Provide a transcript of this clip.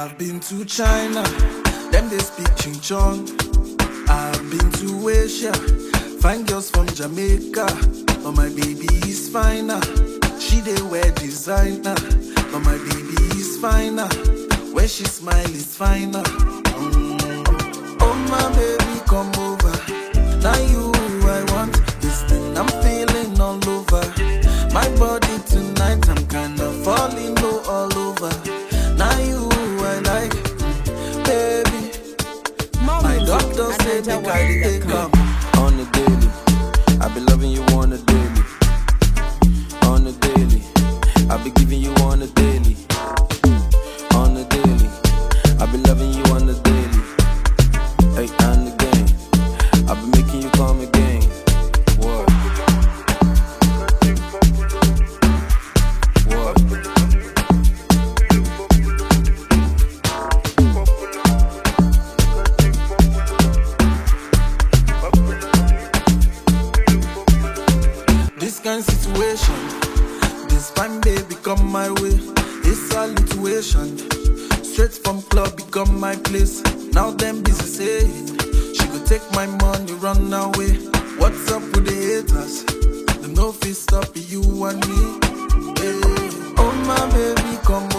I've been to China, them they speak Ching Chong. I've been to Asia, fine girls from Jamaica, but my baby is finer. She they wear designer, but my baby is finer. When she smile is finer. Oh my baby, come over. Now you I want. This thing I'm feeling all over. My body tonight, I'm kinda falling low all over. Now you I like, baby. My doctor said they carry come on the daily. I be loving you on the daily. On the daily, I be giving you on the daily. On the daily, I be loving you on the daily. Hey, and again, I be making you come again. What? What? This kind of situation, this fine baby come my way. It's a situation, straight from club become my place. Now them busy saying she could take my money, run away. What's up with the haters? The no fit stop you and me. Hey. Oh my baby, come